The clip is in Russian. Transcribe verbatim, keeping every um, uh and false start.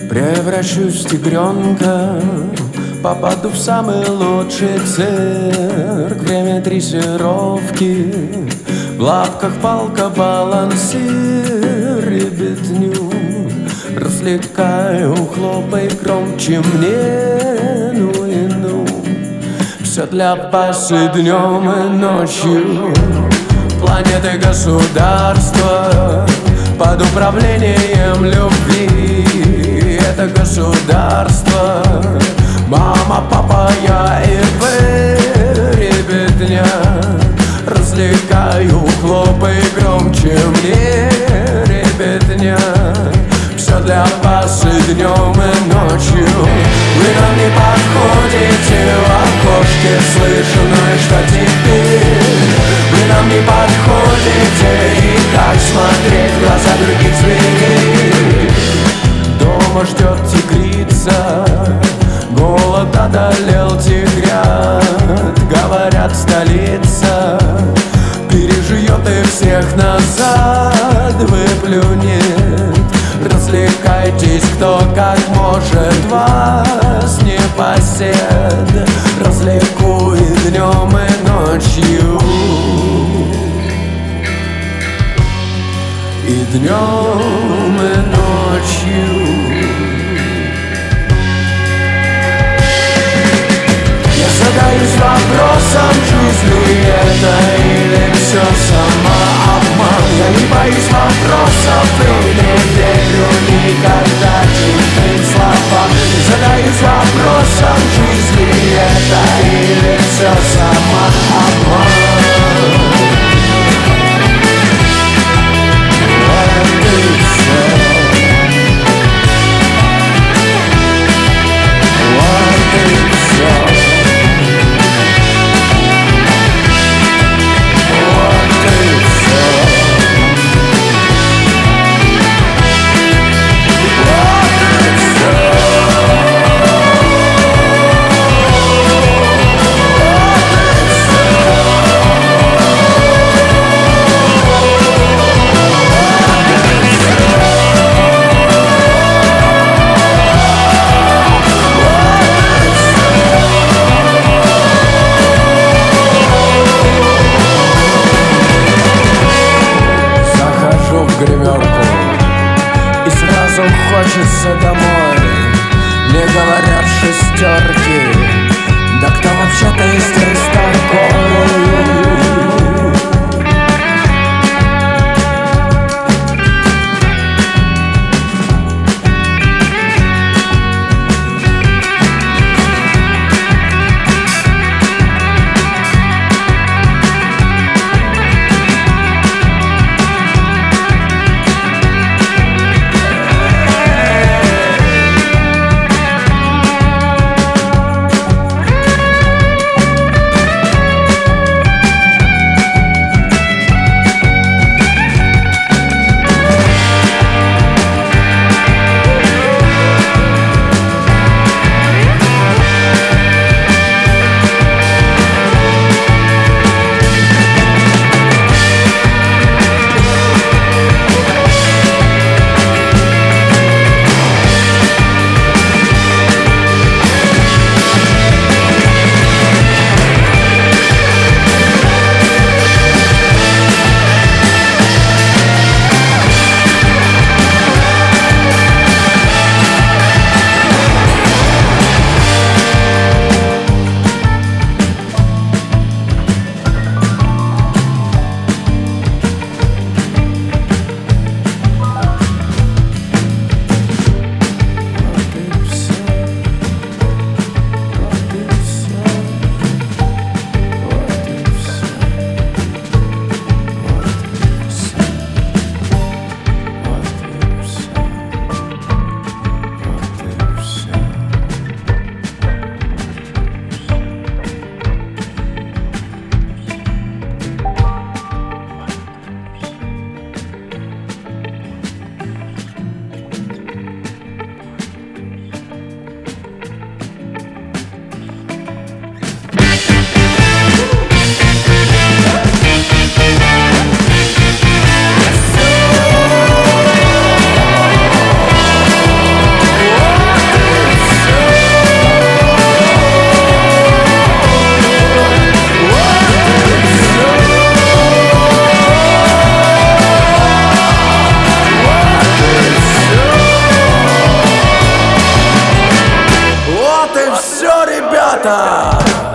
Превращусь в тигренка, попаду в самый лучший цирк. Время дрессировки, в лапках палка, балансир. Ребятню развлекаю, хлопай громче мне. Ну и ну, все для вас и днем, и ночью. Планеты, государства под управлением любви. Это государство, мама, папа, я и вы, ребятня. Развлекаю, хлопай громче мне, ребятня. Все для вас и днем, и ночью. Вы нам не подходите, в окошке слышу, ну и что теперь? Вы нам не подходите, и как смотреть в глаза других зверей? Дома ждет тигрица, голод одолел тигрят. Говорят, столица пережует их всех назад, выплюнет. Развлекайтесь, кто как может, вас не посед. Развлеку и днем, и ночью, и днем, и ночью. Я задаюсь вопросом, жизнь ли это или все самообман. Я не боюсь вопросов и не верю никогда чужим словам. Задаюсь вопросом, жизнь ли это или все самообман. И сразу хочется домой. Мне говорят шестерки, да кто вообще-то здесь такой? что, ребята?